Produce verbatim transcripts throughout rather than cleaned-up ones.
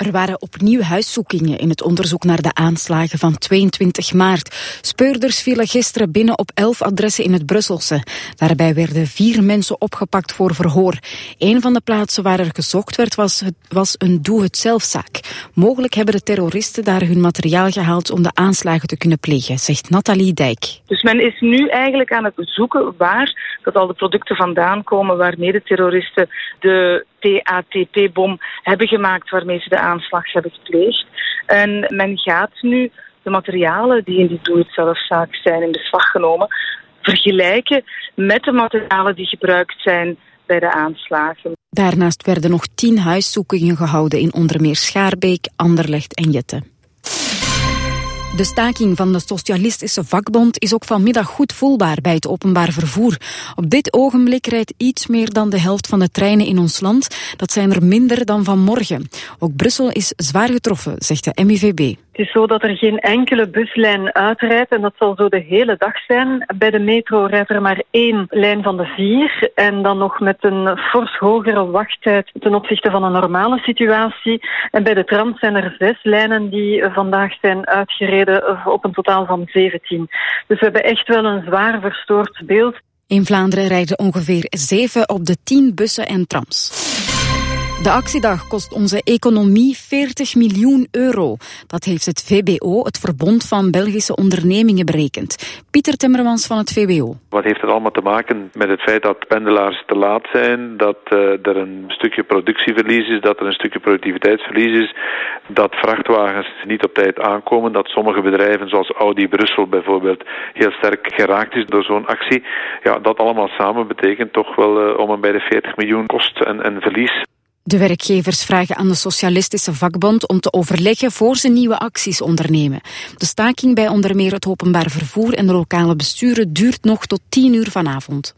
Er waren opnieuw huiszoekingen in het onderzoek naar de aanslagen van tweeëntwintig maart. Speurders vielen gisteren binnen op elf adressen in het Brusselse. Daarbij werden vier mensen opgepakt voor verhoor. Een van de plaatsen waar er gezocht werd was, het, was een doe-het-zelfzaak. Mogelijk hebben de terroristen daar hun materiaal gehaald om de aanslagen te kunnen plegen, zegt Nathalie Dijk. Dus men is nu eigenlijk aan het zoeken waar dat al de producten vandaan komen waarmee de terroristen de T A T P-bom hebben gemaakt waarmee ze de aanslag hebben gepleegd. En men gaat nu de materialen die in die doe-het-zelfzaak zijn in beslag genomen vergelijken met de materialen die gebruikt zijn bij de aanslagen. Daarnaast werden nog tien huiszoekingen gehouden in onder meer Schaarbeek, Anderlecht en Jette. De staking van de Socialistische Vakbond is ook vanmiddag goed voelbaar bij het openbaar vervoer. Op dit ogenblik rijdt iets meer dan de helft van de treinen in ons land. Dat zijn er minder dan vanmorgen. Ook Brussel is zwaar getroffen, zegt de M I V B. Het is zo dat er geen enkele buslijn uitrijdt en dat zal zo de hele dag zijn. Bij de metro rijdt er maar één lijn van de vier en dan nog met een fors hogere wachttijd ten opzichte van een normale situatie. En bij de trams zijn er zes lijnen die vandaag zijn uitgereden op een totaal van zeventien. Dus we hebben echt wel een zwaar verstoord beeld. In Vlaanderen rijden ongeveer zeven op de tien bussen en trams. De actiedag kost onze economie veertig miljoen euro. Dat heeft het V B O, het Verbond van Belgische Ondernemingen, berekend. Pieter Timmermans van het V B O. Wat heeft het allemaal te maken met het feit dat pendelaars te laat zijn, dat uh, er een stukje productieverlies is, dat er een stukje productiviteitsverlies is, dat vrachtwagens niet op tijd aankomen, dat sommige bedrijven zoals Audi Brussel bijvoorbeeld heel sterk geraakt is door zo'n actie. Ja, dat allemaal samen betekent toch wel uh, om en bij de veertig miljoen kost en, en verlies. De werkgevers vragen aan de Socialistische Vakbond om te overleggen voor ze nieuwe acties ondernemen. De staking bij onder meer het openbaar vervoer en de lokale besturen duurt nog tot tien uur vanavond.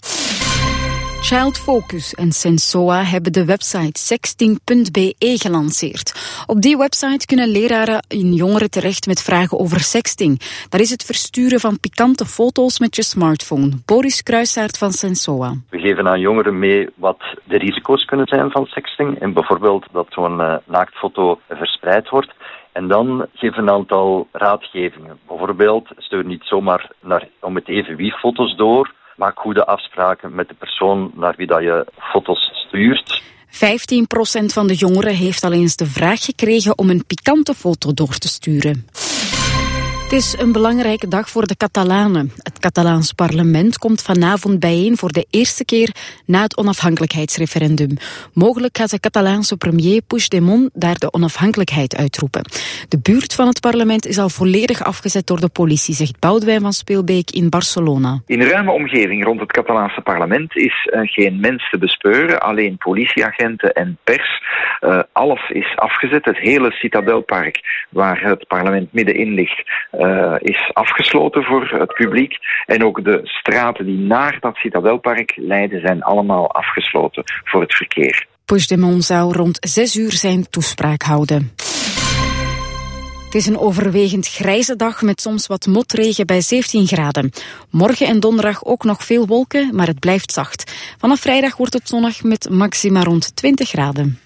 Child Focus en Sensoa hebben de website sexting punt b e gelanceerd. Op die website kunnen leraren en jongeren terecht met vragen over sexting. Dat is het versturen van pikante foto's met je smartphone. Boris Kruisaert van Sensoa. We geven aan jongeren mee wat de risico's kunnen zijn van sexting. En bijvoorbeeld dat zo'n uh, naaktfoto verspreid wordt. En dan geven we een aantal raadgevingen. Bijvoorbeeld, stuur niet zomaar naar, om het even wie foto's door. Maak goede afspraken met de persoon naar wie dat je foto's stuurt. vijftien procent van de jongeren heeft al eens de vraag gekregen om een pikante foto door te sturen. Het is een belangrijke dag voor de Catalanen. Het Catalaans parlement komt vanavond bijeen voor de eerste keer na het onafhankelijkheidsreferendum. Mogelijk gaat de Catalaanse premier Puigdemont daar de onafhankelijkheid uitroepen. De buurt van het parlement is al volledig afgezet door de politie, zegt Boudewijn van Speelbeek in Barcelona. In de ruime omgeving rond het Catalaanse parlement is uh, geen mens te bespeuren, alleen politieagenten en pers. Uh, alles is afgezet. Het hele Citadelpark, waar het parlement middenin ligt, Uh, is afgesloten voor het publiek. En ook de straten die naar dat Citadelpark leiden zijn allemaal afgesloten voor het verkeer. Puigdemont zou rond zes uur zijn toespraak houden. Het is een overwegend grijze dag met soms wat motregen bij zeventien graden. Morgen en donderdag ook nog veel wolken, maar het blijft zacht. Vanaf vrijdag wordt het zonnig met maxima rond twintig graden.